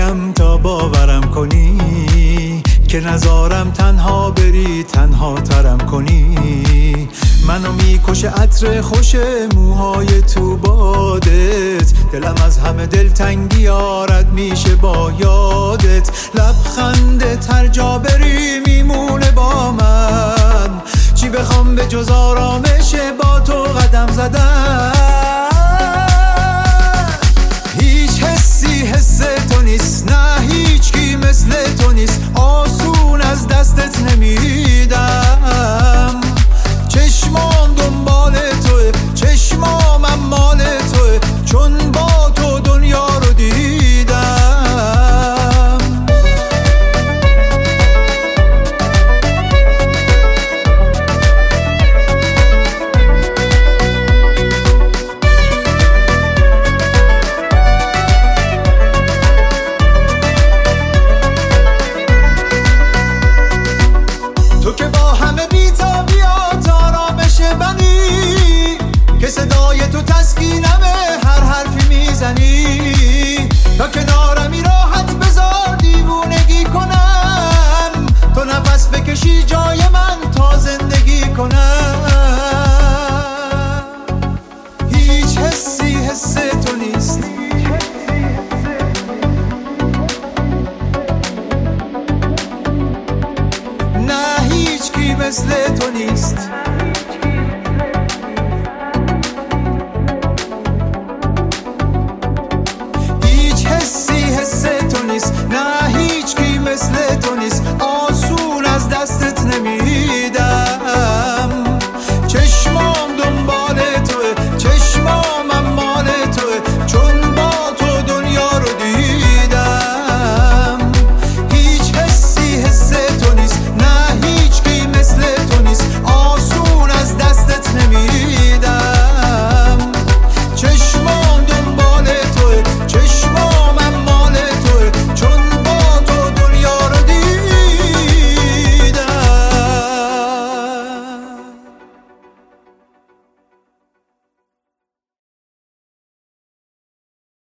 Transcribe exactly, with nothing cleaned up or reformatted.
بگم تا باورم کنی که نزارم تنها بری تنها ترم کنی. منو میکشه عطر خوش موهای تو بادت، دلم از همه دلتنگی آرد میشه با یادت. لبخند هر جا بری میمونه با من، چی بخوام به جز آرامش با تو قدم زدن. هیچ حسی حس تو نیست، نه هیچ کی مثل تو نیست، آسون از دستت نمیدم. چشمام دنبال توه، چشمام مال توه، چون با تو دنیا رو دیدم. تو که با همه بی‌تابیات آرامش منی، که صدای تو تسکینمه هر حرفی میزنی. تا که